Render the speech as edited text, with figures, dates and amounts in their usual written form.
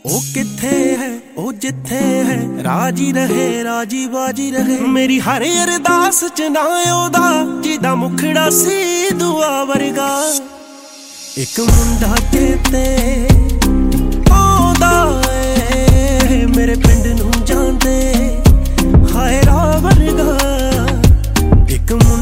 ओ किथे है ओ जिथे है, राजी रहे राजी बाजी रहे। मेरी हर अरदास च ना ओदा जिदा मुखड़ा सी दुआ वर्गा। एक मुंडा चेते आउंदा ए मेरे पिंड नूं जांदे हाय राह वर्गा। एक